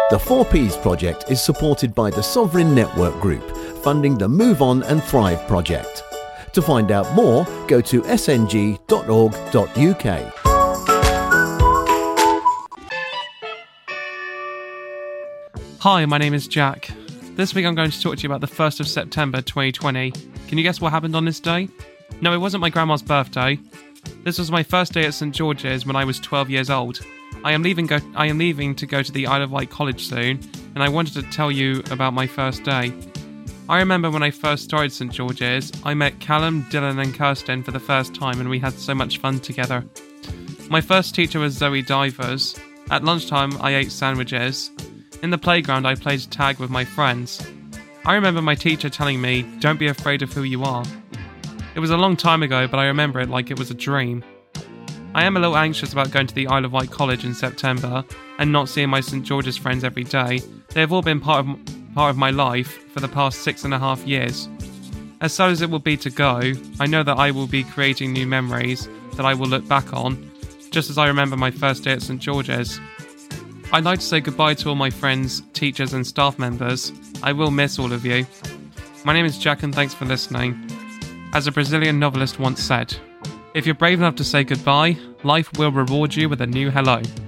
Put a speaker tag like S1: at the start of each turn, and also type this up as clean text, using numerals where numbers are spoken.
S1: The 4Ps project is supported by the Sovereign Network Group, funding the Move On and Thrive project. To find out more, go to sng.org.uk.
S2: Hi, my name is Jack. This week I'm going to talk to you about the 1st of September 2020. Can you guess what happened on this day? No, it wasn't my grandma's birthday. This was my first day at St George's when I was 12 years old. I am leaving to go to the Isle of Wight College soon, and I wanted to tell you about my first day. I remember when I first started St George's, I met Callum, Dylan and Kirsten for the first time, and we had so much fun together. My first teacher was Zoe Divers. At lunchtime I ate sandwiches. In the playground I played tag with my friends. I remember my teacher telling me, "Don't be afraid of who you are." It was a long time ago, but I remember it like it was a dream. I am a little anxious about going to the Isle of Wight College in September and not seeing my St George's friends every day. They have all been part of my life for the past 6.5 years. As sad as it will be to go, I know that I will be creating new memories that I will look back on, just as I remember my first day at St George's. I'd like to say goodbye to all my friends, teachers and staff members. I will miss all of you. My name is Jack and thanks for listening. As a Brazilian novelist once said, if you're brave enough to say goodbye, life will reward you with a new hello.